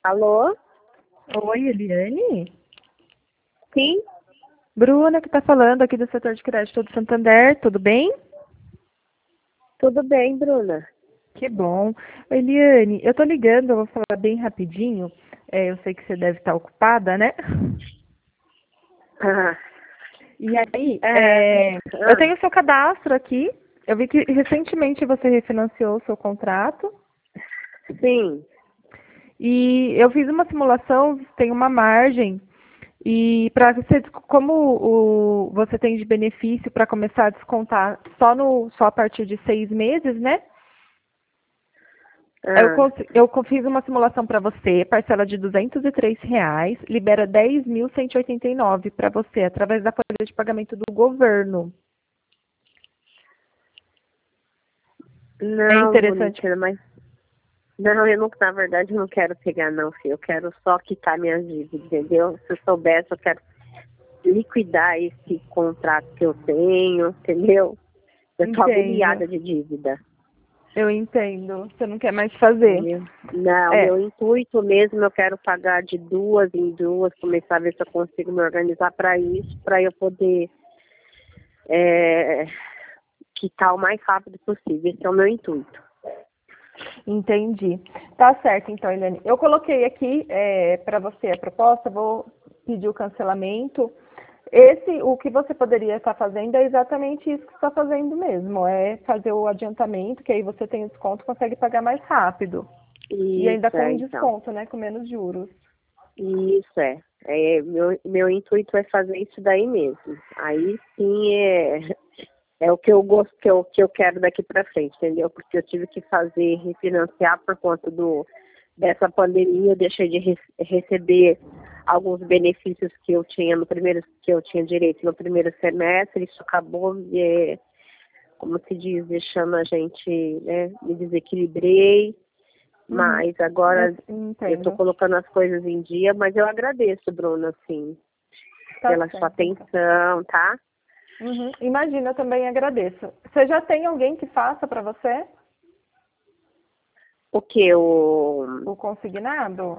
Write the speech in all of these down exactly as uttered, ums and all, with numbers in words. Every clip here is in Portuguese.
Alô? Oi, Eliane? Sim? Bruna que está falando aqui do setor de crédito do Santander, tudo bem? Tudo bem, Bruna? Que bom. Eliane, eu tô ligando, eu vou falar bem rapidinho. É, eu sei que você deve estar ocupada, né? Ah, E aí, é, é, eu ah, tenho o seu cadastro aqui. Eu vi que recentemente você refinanciou o seu contrato. sim. E eu fiz uma simulação, tem uma margem. E para você, como o, você tem de benefício para começar a descontar só, no, só a partir de seis meses, né? Eu, Ah, cons- eu co- fiz uma simulação para você, parcela de duzentos e três reais, libera dez mil cento e oitenta e nove para você, através da folha de pagamento do governo. É não, interessante. bonitinha, mas não, eu não, na verdade, eu não quero pegar, não, filho. Eu quero só quitar minhas dívidas, entendeu? Se eu soubesse, eu quero liquidar esse contrato que eu tenho, entendeu? Eu tô Entendo. agoniada de dívida. Eu entendo. Você não quer mais fazer. Entendeu? Não, É, meu intuito mesmo, eu quero pagar de duas em duas, começar a ver se eu consigo me organizar para isso, para eu poder é, quitar o mais rápido possível. Esse é o meu intuito. entendi. Tá certo, então, Eliane. Eu coloquei aqui para você a proposta, vou pedir o cancelamento. Esse, o que você poderia estar fazendo é exatamente isso que você está fazendo mesmo, é fazer o adiantamento, que aí você tem o desconto e consegue pagar mais rápido. E ainda Isso com é, um então. desconto, né? Com menos juros. Isso é. É, meu, meu intuito é fazer isso daí mesmo. Aí sim é, é o que eu gosto, que eu, que eu quero daqui para frente, entendeu? Porque eu tive que fazer, refinanciar por conta do, dessa pandemia, eu deixei de re, receber alguns benefícios que eu tinha no primeiro, que eu tinha direito no primeiro semestre, isso acabou, é, como se diz, deixando a gente, né, me desequilibrei. Uhum. Mas Eu agora eu estou entendo. colocando as coisas em dia, mas eu agradeço, Bruna, assim, Tá pela sua certo, então. atenção, tá? Uhum. Imagina, eu também agradeço. Você já tem alguém que faça para você O que eu... o consignado?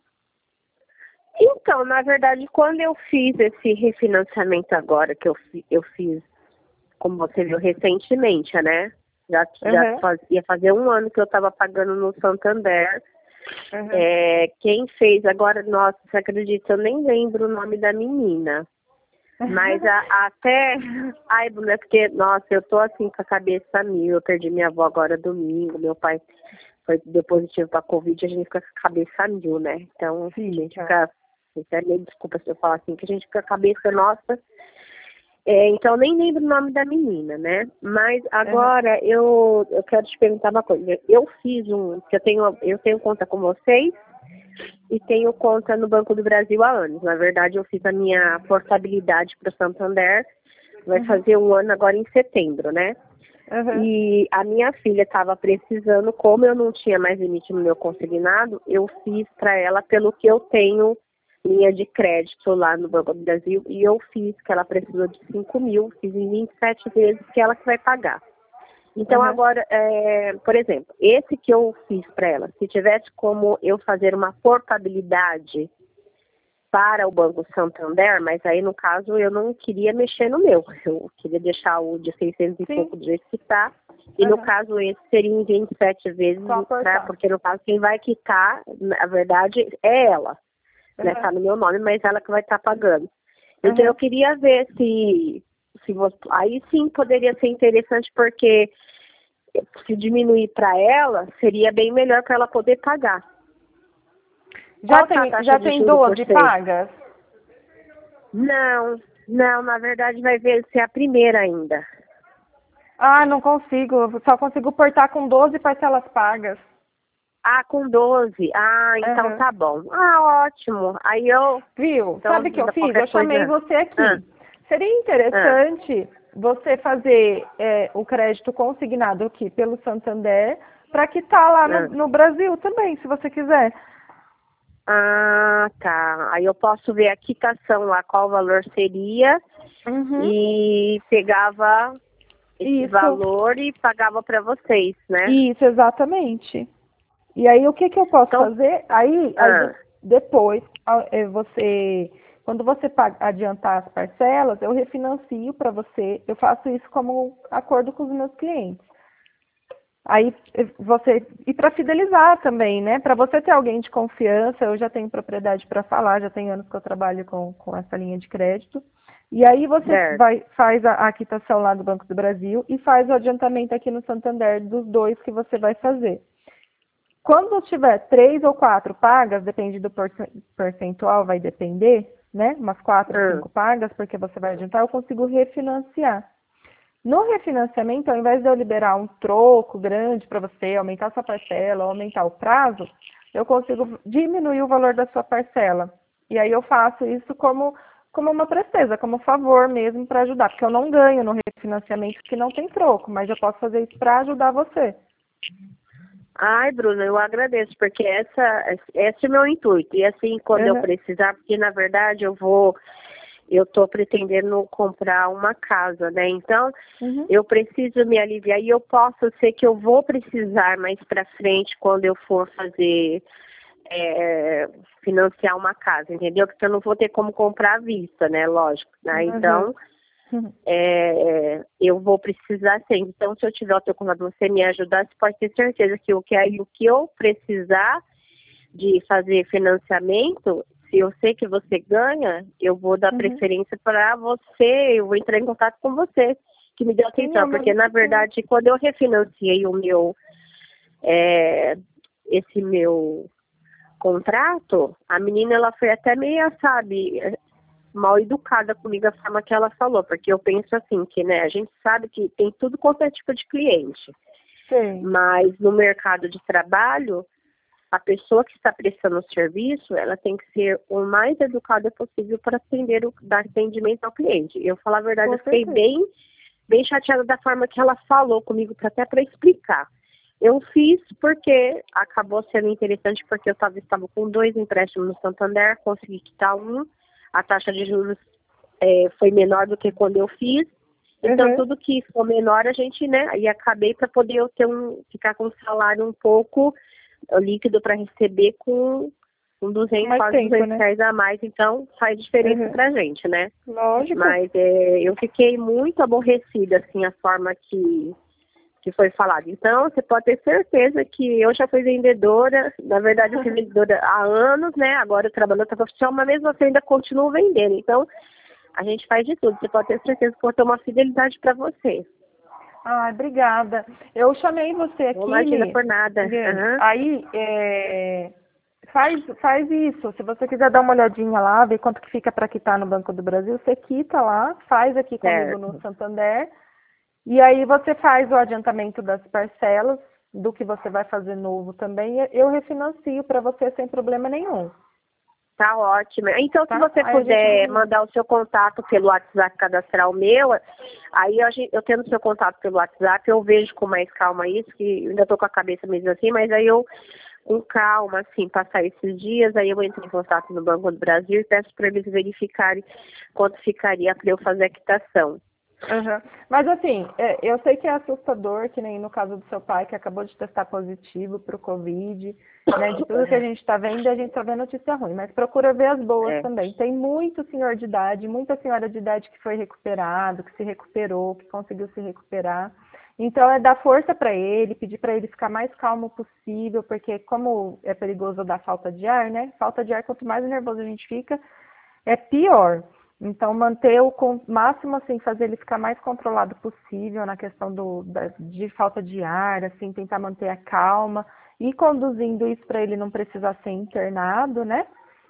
Então, na verdade, quando eu fiz esse refinanciamento agora, que eu, fi- eu fiz, como você viu, recentemente, né? Já, já Uhum. faz, ia fazer um ano que eu estava pagando no Santander. Uhum. É, quem fez agora, nossa, você acredita, eu nem lembro o nome da menina. Mas a- até, ai, Bruna, é porque, nossa, eu tô assim com a cabeça a mil. Eu perdi minha avó agora domingo, meu pai foi deu positivo pra Covid, a gente fica com a cabeça a mil, né? Então, a gente Fica. fica, até meio desculpa se eu falar assim, que a gente fica com a cabeça nossa. É, então, nem lembro o nome da menina, né? Mas Uhum. agora eu, eu quero te perguntar uma coisa. Eu fiz um, que eu tenho, eu tenho conta com vocês e tenho conta no Banco do Brasil há anos. Na verdade, eu fiz a minha portabilidade para o Santander, vai Uhum. fazer um ano agora em setembro, né? Uhum. E a minha filha estava precisando, como eu não tinha mais limite no meu consignado, eu fiz para ela pelo que eu tenho linha de crédito lá no Banco do Brasil, e eu fiz que ela precisou de cinco mil, fiz em vinte e sete vezes que ela que vai pagar. Então Uhum. agora, é, por exemplo, esse que eu fiz para ela, se tivesse como eu fazer uma portabilidade para o Banco Santander, mas aí no caso eu não queria mexer no meu, eu queria deixar o de seiscentos e Sim. pouco do jeito que está, e no Uhum. caso esse seria em vinte e sete vezes, Só né, aportar. porque no caso quem vai quitar, na verdade, é ela, né, Uhum. tá no meu nome, mas ela que vai estar pagando. Então eu Uhum. queria ver se, se você, aí sim poderia ser interessante, porque se diminuir para ela, seria bem melhor para ela poder pagar. Já Qual que é a tem, taxa já de tem juros por doze ser? pagas? Não, não, na verdade vai ver se é a primeira ainda. Ah, não consigo. Eu só consigo portar com doze parcelas pagas. Ah, com doze. Ah, então Uhum. tá bom. Ah, ótimo. Aí eu, Viu? então, Sabe o que eu fiz? qualquer Eu chamei coisa. você Ah, aqui. Seria ah, interessante você fazer é, o crédito consignado aqui pelo Santander para quitar lá no, ah. no Brasil também, se você quiser. Ah, tá. Aí eu posso ver a quitação lá, qual o valor seria, Uhum. e pegava esse Isso, valor e pagava para vocês, né? isso, exatamente. E aí, o que, que eu posso Então, fazer? Aí, ah, aí depois, você, quando você paga, adiantar as parcelas, eu refinancio para você. Eu faço isso como acordo com os meus clientes. Aí você, e para fidelizar também, né? Para você ter alguém de confiança, eu já tenho propriedade para falar, já tem anos que eu trabalho com, com essa linha de crédito. E aí você certo. vai, faz a, a quitação lá do Banco do Brasil e faz o adiantamento aqui no Santander dos dois que você vai fazer. Quando tiver três ou quatro pagas, depende do percentual, vai depender, né? Umas quatro, Ah, cinco pagas, porque você vai adiantar, eu consigo refinanciar. No refinanciamento, ao invés de eu liberar um troco grande para você, aumentar sua parcela, aumentar o prazo, eu consigo diminuir o valor da sua parcela. E aí eu faço isso como, como uma presteza, como favor mesmo para ajudar, porque eu não ganho no refinanciamento que não tem troco, mas eu posso fazer isso para ajudar você. ai, Bruna, eu agradeço, porque essa, esse é o meu intuito. E assim, quando eu Uhum. precisar, porque na verdade eu vou, eu estou pretendendo comprar uma casa, né? Então, Uhum. eu preciso me aliviar e eu posso ser que eu vou precisar mais para frente quando eu for fazer, é, financiar uma casa, entendeu? Porque eu não vou ter como comprar à vista, né? Lógico, né? Então, Uhum. é, eu vou precisar sim. Então, se eu tiver o teu contato, você me ajudar, você pode ter certeza que o que, o que eu precisar de fazer financiamento, se eu sei que você ganha, eu vou dar Uhum. preferência para você, eu vou entrar em contato com você, que me deu Sim, atenção, eu porque mando na pra você. verdade, quando eu refinanciei o meu, é, esse meu contrato, a menina ela foi até meio, sabe, mal educada comigo a forma que ela falou, porque eu penso assim, que né, a gente sabe que tem tudo quanto é tipo de cliente, Sim. mas no mercado de trabalho, a pessoa que está prestando o serviço, ela tem que ser o mais educada possível para atender o, dar atendimento ao cliente. Eu falar a verdade, Com eu fiquei certeza. bem, bem chateada da forma que ela falou comigo, pra, até para explicar. Eu fiz porque acabou sendo interessante, porque eu tava, estava com dois empréstimos no Santander, consegui quitar um, a taxa de juros é, foi menor do que quando eu fiz. Então, Uhum. tudo que for menor, a gente, né, e acabei para poder eu ter um, ficar com um salário um pouco líquido para receber com um duzentos, Mais quase tempo, duzentos né? reais a mais, então faz diferença Uhum. pra gente, né? Lógico. Mas é, eu fiquei muito aborrecida, assim, a forma que, que foi falado. Então, você pode ter certeza que eu já fui vendedora, na verdade eu fui vendedora há anos, né? Agora eu trabalho outra profissão, mas mesmo assim ainda continuo vendendo. Então, a gente faz de tudo. Você pode ter certeza que eu vou ter uma fidelidade para você. Ai, obrigada. Eu chamei você aqui, Não imagina Li, por nada. Liane. Aham. Aí, é, faz, faz isso. Se você quiser dar uma olhadinha lá, ver quanto que fica para quitar no Banco do Brasil, você quita lá, faz aqui comigo no Certo. Santander. E aí você faz o adiantamento das parcelas, do que você vai fazer novo também. Eu refinancio para você sem problema nenhum, Tá ótimo. Então, se tá? você Aí a gente puder divide. mandar o seu contato pelo WhatsApp, cadastrar o meu, aí a gente- eu tendo o seu contato pelo WhatsApp, eu vejo com mais calma isso, que eu ainda tô com a cabeça mesmo assim, mas aí eu, com calma, assim, passar esses dias, aí eu entro em contato no Banco do Brasil e peço para eles verificarem quanto ficaria para eu fazer a quitação. Uhum. Mas assim, é, eu sei que é assustador, que nem no caso do seu pai, que acabou de testar positivo para o Covid, né? De tudo que a gente está vendo, a gente só vê notícia ruim, mas procura ver as boas É. também. Tem muito senhor de idade, muita senhora de idade que foi recuperado, que se recuperou, que conseguiu se recuperar. Então é dar força para ele, pedir para ele ficar mais calmo possível, porque como é perigoso dar falta de ar, né? Falta de ar, quanto mais nervoso a gente fica, é pior. Então, manter o máximo, assim, fazer ele ficar mais controlado possível na questão do, da, de falta de ar, assim, tentar manter a calma e conduzindo isso para ele não precisar ser internado, né?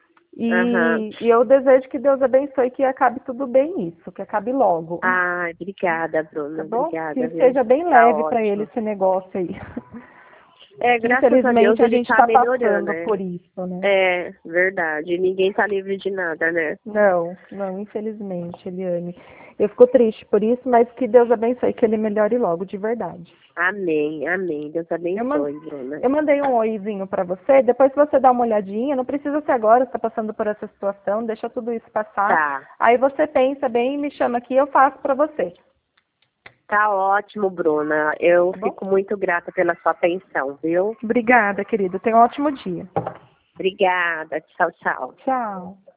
Aham. E, e eu desejo que Deus abençoe que acabe tudo bem isso, que acabe logo, Ai, obrigada, tá Bruna. bom? Obrigada, Que viu? seja bem Tá leve para ele ótimo. esse negócio aí. É, Que graças a Deus infelizmente a ele gente tá está melhorando, passando né? por isso, né? É, verdade. Ninguém tá livre de nada, né? Não, não, infelizmente, Eliane. Eu fico triste por isso, mas que Deus abençoe, que ele melhore logo, de verdade. Amém, amém. Deus Eu, man- abençoe, Bruna. eu mandei um oizinho para você, depois você dá uma olhadinha, não precisa ser agora, você está passando por essa situação, deixa tudo isso passar. Tá, Aí você pensa bem e me chama aqui, eu faço para você. Tá ótimo, Bruna. Eu Tá bom? fico muito grata pela sua atenção, viu? Obrigada, querida. Tenha um ótimo dia. Obrigada. Tchau, tchau. Tchau.